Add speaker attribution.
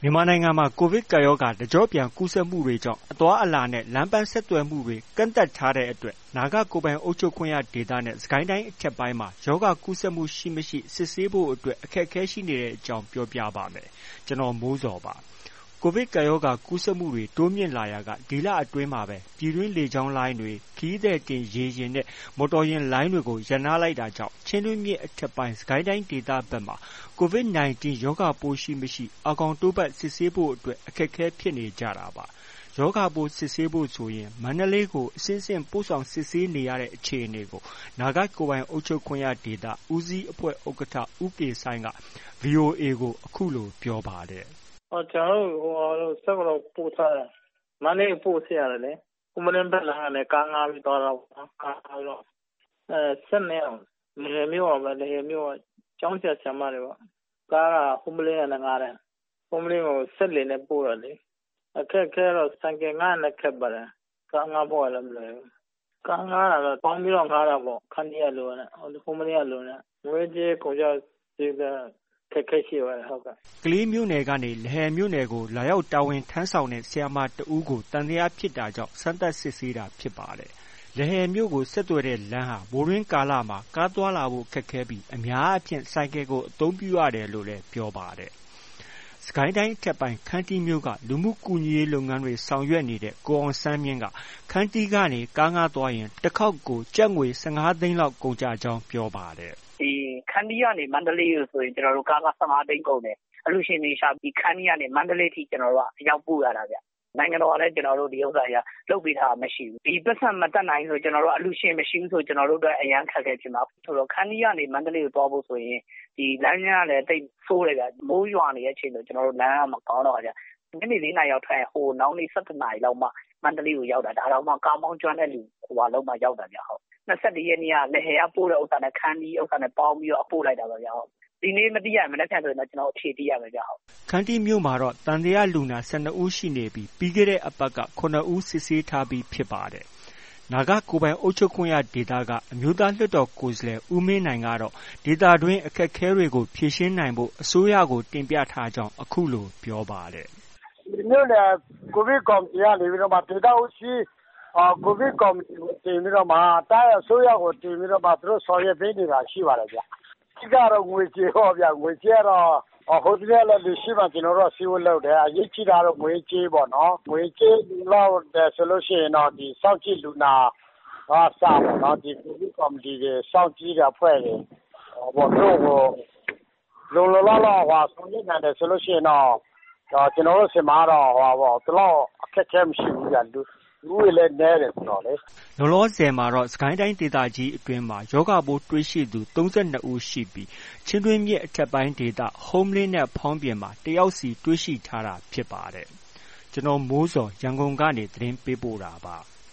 Speaker 1: မြန်မာနိုင်ငံမှာ ကိုဗစ်ကပ်ရောဂါတကျော့ပြန်ကူးစက်မှုတွေကြောင့်အသွားအလာနဲ့လမ်းပန်းဆက်သွယ်မှုတွေကန့်သတ်ထားတဲ့အတွက်နာဂကိုယ်ပိုင်အုပ်ချုပ်ခွင့်ရဒေသနဲ့စစ်ကိုင်းတိုင်းအထက်ပိုင်းမှာရောဂါကူးစက်မှုရှိမရှိစစ်ဆေးဖို့အတွက်အခက်အခဲရှိနေတဲ့အကြောင်းပြောပြပါမယ်။ကျွန်တော်မိုးဇော်ပါ။ကိုဗစ်ကပ်ရောဂါကူးစက်မှုတွေတိုးမြင့်လာရာကဒီလအတွင်းမှာပဲပြည်တွင်းလေကြောင်းလိုင်းတွေခရီးသည်တင်ရေယာဉ်နဲ့မော်တော်ယာဉ်လိုင်းတွေကိုရပ်နားလိုက်တာကြောင့်ချင်းတွင်းမြစ်အထက်ပိုင်းစစ်ကိုင်းတိုင်းဒေသဘက်မှာCOVID-19 ရောဂါပိုးရှိမရှိအာခေါင်တိုးပတ်စစ်ဆေးဖို့အတွက်အခက်အခဲဖြစ်နေကြတာပါ။ရောဂါပိုးစစ်ဆေးဖို့ဆိုရင်မန္တလေးကိုအဆင့်ဆင့်ပို့ဆောင်စစ်ဆေးနေရတဲ့အခြေအနေကိုနာဂကိုယ်ပိုင်အုပ်ချုပ်ခွင့်ရဒေသဦးစီးအဖွဲ့ဥက္ကဋ္ဌဦးကေဆိုင်က VOA ကိုအခုလိုပြောပါတယ်
Speaker 2: ။ကျွန်တော်တို့ဆက်ကတော့ပို့ထားတယ်။မန္တလေးပို့ဆက်ရတယ်လေ။ကုမရင်းဘက်လာတယ်ကားငါးပြီးသွားတော့ကားတော့ဆက်နေအောင်လေမျိုးအောင်ပဲလေမျိုးကျောင်းဆက်ဆံမတွေပေါ့။ကားကဟုမလင်းနဲ့ငားတယ်။ဟုမလင်းကိုဆက်လေနဲ့ပို့တော့လေ။အခက်ခဲတော့စံကငားနဲ့ခက်ပါတယ်။ကားငါးဖို့လည်းမလွယ်ဘူး။ကားငားတာတော့ပေါင်းပြီးတော့ငားတာပေါ့။ခန်းကြီးရလိုနဲ့ဟုမလင်းရလိုနဲ့ငွေကြေးကုန်ကြစီးတဲ့ခက်ခဲရှိပါတယ်ဟုတ်ကဲ့
Speaker 1: ။ကလေးမြို့နယ်ကနေလဟယ်မြို့နယ်ကိုလာရောက်တာဝန်ထမ်းဆောင်တဲ့ဆရာမတဦးကိုတန်တရားဖြစ်တာကြောင့်စမ်းသပ်စစ်ဆေးတာဖြစ်ပါတယ်။လဟယ်မြို့ကိုဆက်သွယ်တဲ့လမ်းဟာမိုးရင်းကာလမှာကားသွားလာဖို့ခက်ခဲပြီးအများအပြားဆိုင်ကယ်ကိုအသုံးပြုရတယ်လို့လည်းပြောပါတယ်။စစ်ကိုင်းတိုင်းအထက်ပိုင်းခန်းတီးမြို့ကလူမှုကူညီရေးလုပ်ငန်းတွေဆောင်ရွက်နေတဲ့ကိုအောင်ဆန်းမြင့်ကခန်းတီးကနေကားငှားသွားရင်တစ်ခေါက်ကိုကျပ်ငွေ15 သိန်းလောက်ကုန်ကြကြောင်းပြောပါတယ်
Speaker 3: ။ဒီခန်းတီးကနေမန္တလေးကိုဆိုရင်ကျွန်တော်တို့ကားက15 သိန်းကုန်တယ်။အလူရှင်တွေရှာပြီးခန်းတီးကနေမန္တလေးထိကျွန်တော်တို့ကအရောက်ပို့ရတာဗျ။နိုင်ငံတော်ကလည်းကျွန်တော်တို့ဒီဥစ္စာရလုပ်ပေးတာမရှိဘူး။ဒီပတ်စံမတက်နိုင်ဆိုကျွန်တော်တို့အလူရှင်မရှိဘူးဆိုကျွန်တော်တို့အတွက်အရန်ခက်ခဲဖြစ်မှာဆိုတော့ခန်းတီးကနေမန္တလေးကိုသွားဖို့ဆိုရင်ဒီလမ်းကလည်းတိတ်ဆိုးတယ်ဗျ။မိုးရွာနေတဲ့အချိန်ဆိုကျွန်တော်တို့လမ်းကမကောင်းတော့ဗျ။ညနေ4 နာရီရောက်ထွက်ရင်ဟိုနောက်နေ့17 နာရီလောက်မှမန္တလေးကိုရောက်တာဒါတော့မှကားမောင်းကျွမ်းတဲ့လူဟိုဟာလုံးမှရောက်တာဗျဟုတ်24 ရက်နေ့ကလက်ဟယ်ကပို့တဲ့ဥစ္စာနဲ့ခန်းဒီဥစ္စာနဲ့ပေါင်းပြီးတော့ပို့လိုက်တာပါဗျဟုတ်ဒီနေ့မသိရမနေ့ဖြန်ဆိုရင်တော့ကျွန်တော်အဖြေသိရမယ်ဗျဟုတ်
Speaker 1: ခန်းတီမြို့မှာတော့တန်တရားလူနာ12 ဦးရှိနေပြီးပြီးခဲ့တဲ့အပတ်က9 ဦးစစ်ဆေးထားပြီးဖြစ်ပါတယ်နာဂကိုယ်ပိုင်အုပ်ချုပ်ခွင့်ရဒေသကအမျိုးသားလွှတ်တော်ကိုယ်စားလှယ်ဦးမင်းနိုင်ကတော့ဒေသတွင်းအခက်အခဲတွေကိုဖြေရှင်းနိုင်ဖို့အစိုးရကိုတင်ပြထားကြောင်းအခုလိုပြောပါတယ်
Speaker 4: မြို့နယ်ကိုဗစ်ကော်မတီကနေပြီးတော့မှဒေသဦးစီးကိုဗစ်ကော်မတီကိုတင်ပြီးတော့မှတိုင်းအစိုးရကိုတင်ပြီးတော့မှသူတို့ဆောင်ရွက်ပေးနေတာရှိပါတယ်ဗျ။ဒီကတော့ငွေကြေးဟောဗျငွေကြေးကတော့ဟိုတည်းလည်းဒီရှိမှကျွန်တော်တို့စီဝလုပ်တယ်အရေးကြီးတာတော့ငွေကြေးပေါ့နော်ငွေကြေးလောက်တယ်ဆိုလို့ရှိရင်တော့ဒီစောင့်ကြည့်လူနာစပါတော့ဒီကိုဗစ်ကော်မတီတွေစောင့်ကြည့်တဲ့အဖွဲ့တွေဘောတို့ကိုလုံလောက်ဆောင်ရွက်နိုင်တယ်ဆိုလို့ရှိရင်တော့ကျွန်တော်တို့စမှာတော့ဒီလောက်အခက်အခဲမရှိဘူးဗျလူတွေလည်းနဲတယ်ဆိုတော့လေ
Speaker 1: လောလောဆယ်မှာတော့စစ်ကိုင်းတိုင်းဒေသကြီးအတွင်းမှာယောဂပိုးတွေ့ရှိသူ32 ဦးရှိပြီးချင်းတွင်းမြစ်အထက်ပိုင်းဒေသဟုံးမလင်းနဲ့ဖောင်းပြင်မှာတယောက်စီတွေ့ရှိထားတာဖြစ်ပါတယ်။ကျွန်တော်မိုးစော်ရန်ကုန်ကနေသတင်းပေးပို့တာပါ။